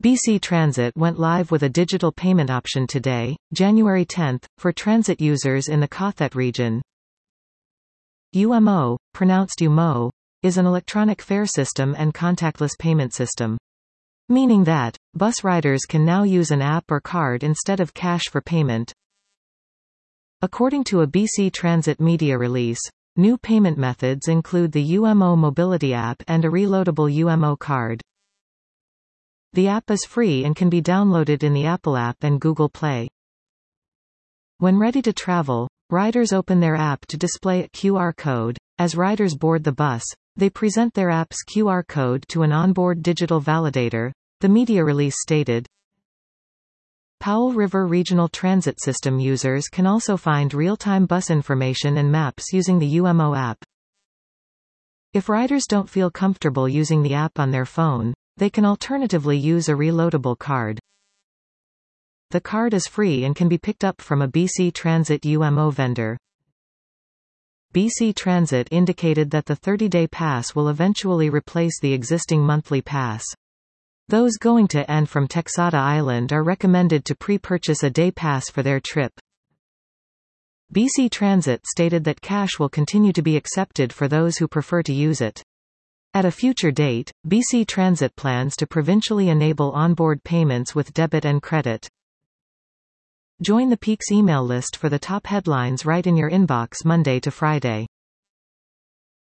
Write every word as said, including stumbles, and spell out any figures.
B C Transit went live with a digital payment option today, January tenth, for transit users in the Kauthet region. U M O, pronounced U M O, is an electronic fare system and contactless payment system. Meaning that, bus riders can now use an app or card instead of cash for payment. According to a B C Transit media release, new payment methods include the U M O mobility app and a reloadable U M O card. The app is free and can be downloaded in the Apple App and Google Play. When ready to travel, riders open their app to display a Q R code. As riders board the bus, they present their app's Q R code to an onboard digital validator, the media release stated. Powell River Regional Transit System users can also find real-time bus information and maps using the U M O app. If riders don't feel comfortable using the app on their phone, they can alternatively use a reloadable card. The card is free and can be picked up from a B C Transit U M O vendor. B C Transit indicated that the thirty-day pass will eventually replace the existing monthly pass. Those going to and from Texada Island are recommended to pre-purchase a day pass for their trip. B C Transit stated that cash will continue to be accepted for those who prefer to use it. At a future date, B C Transit plans to provincially enable onboard payments with debit and credit. Join the Peaks email list for the top headlines right in your inbox Monday to Friday.